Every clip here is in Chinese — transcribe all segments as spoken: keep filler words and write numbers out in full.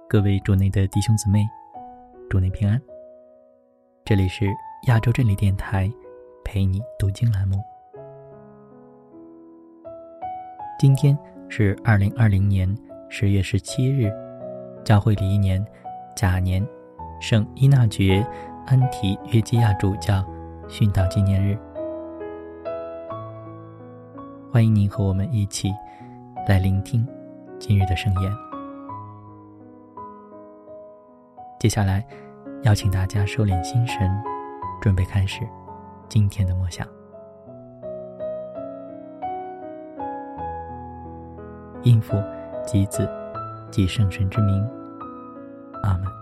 各位主内的弟兄姊妹，主内平安。这里是亚洲真理电台陪你读经栏目。今天是二零二零年十月十七日，教会历年甲年圣依纳爵安提约基亚主教殉道纪念日。欢迎您和我们一起来聆听今日的圣言。接下来邀请大家收敛心神，准备开始今天的默想。因父及子及圣神之名，阿们。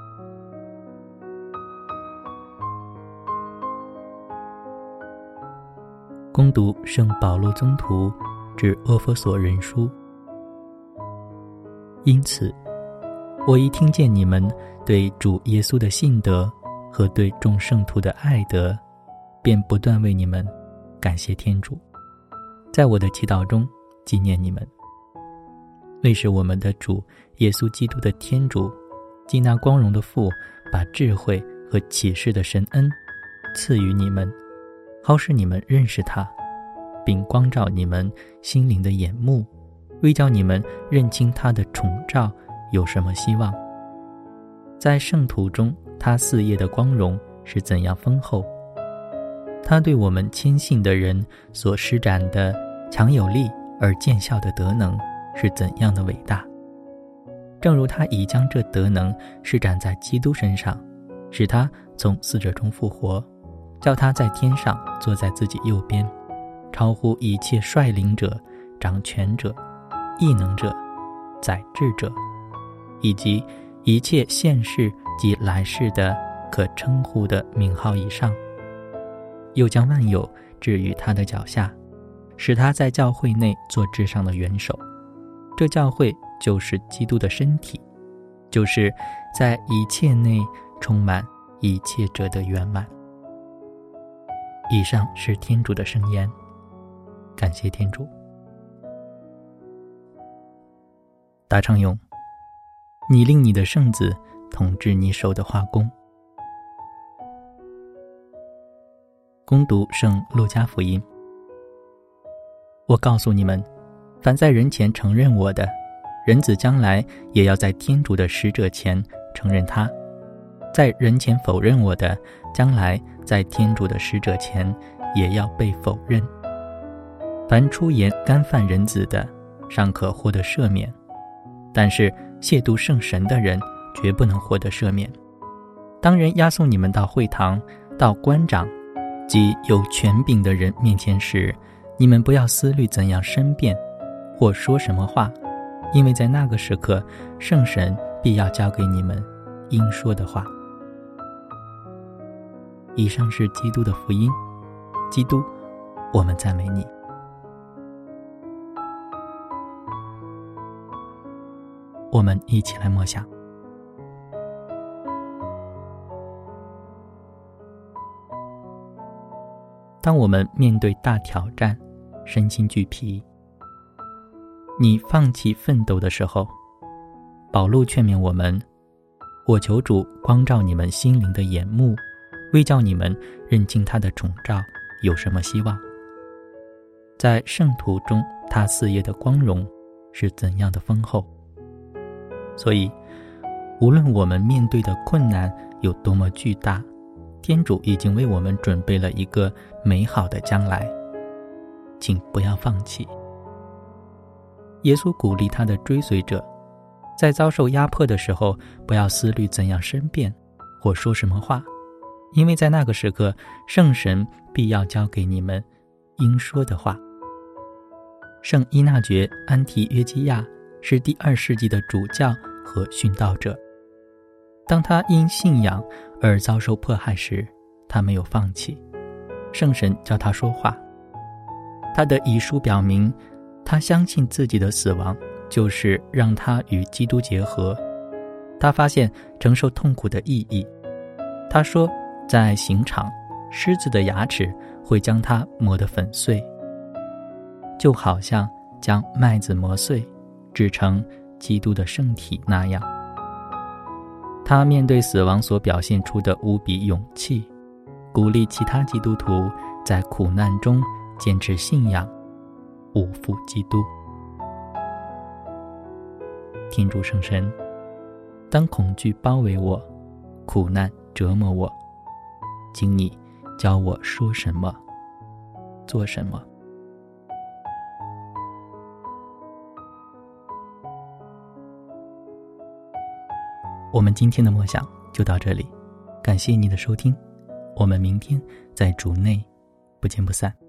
恭读圣保禄宗徒致阿弗所人书。因此我一听见你们对主耶稣的信德和对众圣徒的爱德，便不断为你们感谢天主，在我的祈祷中纪念你们。为使我们的主耶稣基督的天主及那光荣的父把智慧和启示的神恩赐予你们，好使你们认识他，并光照你们心灵的眼目，为叫你们认清他的宠召有什么希望。在圣徒中他嗣业的光荣是怎样丰厚，他对我们谦信的人所施展的强有力而见效的德能是怎样的伟大。正如他已将这德能施展在基督身上，使他从死者中复活，叫他在天上坐在自己右边，超乎一切率领者、掌权者、异能者、宰治者，以及一切现世及来世的可称呼的名号以上，又将万有置于他的脚下，使他在教会内做至上的元首。这教会就是基督的身体，就是在一切内充满一切者的圆满。以上是天主的圣言，感谢天主。答唱咏：你令你的圣子统治你手的画工。恭读圣路加福音。我告诉你们，凡在人前承认我的，人子将来也要在天主的使者前承认他；在人前否认我的，将来在天主的使者前也要被否认。凡出言干犯人子的，尚可获得赦免，但是亵渎圣神的人绝不能获得赦免。当人押送你们到会堂，到官长及有权柄的人面前时，你们不要思虑怎样申辩或说什么话，因为在那个时刻，圣神必要交给你们应说的话。以上是基督的福音。基督，我们赞美你。我们一起来默想。当我们面对大挑战，身心俱疲，你放弃奋斗的时候，保禄劝勉我们：我求主光照你们心灵的眼目，为叫你们认清他的宠召有什么希望。在圣徒中他嗣业的光荣是怎样的丰厚。所以无论我们面对的困难有多么巨大，天主已经为我们准备了一个美好的将来，请不要放弃。耶稣鼓励他的追随者，在遭受压迫的时候，不要思虑怎样申辩或说什么话，因为在那个时刻，圣神必要交给你们应说的话。圣依纳爵安提约基亚是第二世纪的主教和殉道者。当他因信仰而遭受迫害时，他没有放弃，圣神教他说话。他的遗书表明，他相信自己的死亡就是让他与基督结合。他发现承受痛苦的意义。他说，在刑场，狮子的牙齿会将它磨得粉碎，就好像将麦子磨碎制成基督的圣体那样。 他面对死亡所表现出的无比勇气，鼓励其他基督徒在苦难中坚持信仰，无负基督。天主圣神，当恐惧包围我，苦难折磨我，请你教我说什么，做什么。我们今天的默想就到这里，感谢你的收听，我们明天在主内不见不散。